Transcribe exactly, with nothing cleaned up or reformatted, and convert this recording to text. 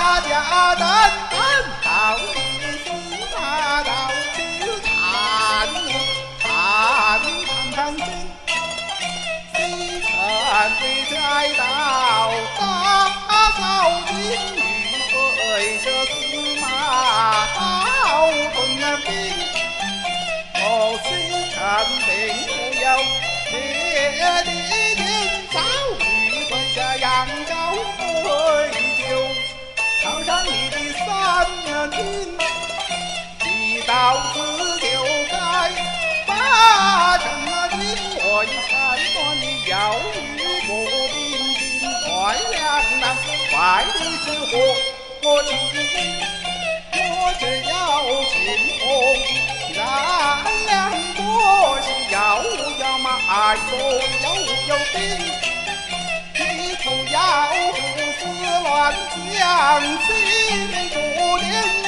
家等等到你死马到处探探探探听，西城的街道大扫金鱼对着司马好屯兵，哦，西城并没有别的天早与退下扬州对酒，尝上你的三军，一到此就该把什么军我一看我你要与步兵进快两难，快的是火火气，我只要进攻，燃两国是要不要买走，要不要兵，你不要胡思乱想，心不宁。